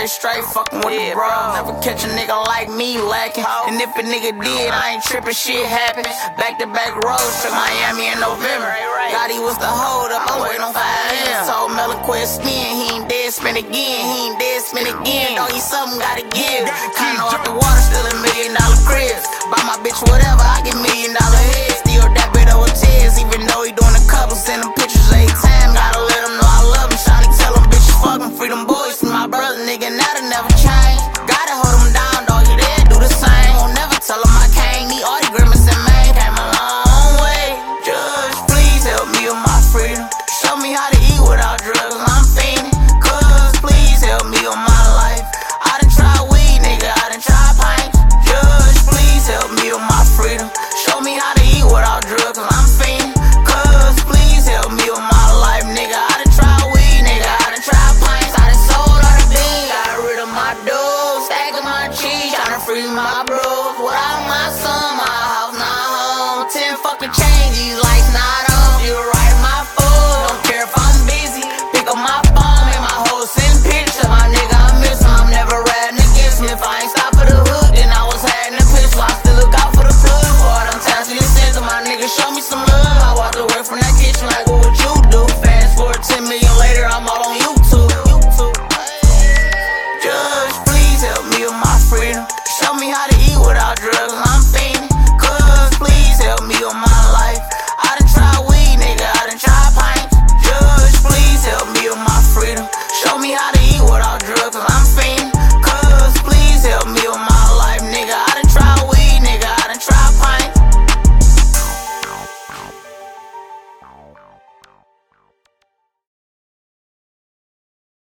straight fucking with the bro. Never catch a nigga like me lacking. And if a nigga did, I ain't tripping, shit happen. Back to back roads to Miami in November. Gotti was the hold up, I'm waiting on 5 years. So Melon quit skin, he ain't dead, spin again, he ain't dead, spin again. Dog, he something gotta give. Kinda off the water, still $1 million cribs. Buy my bitch whatever, I get $1 million heads. Still that bit over tears, even though he doing the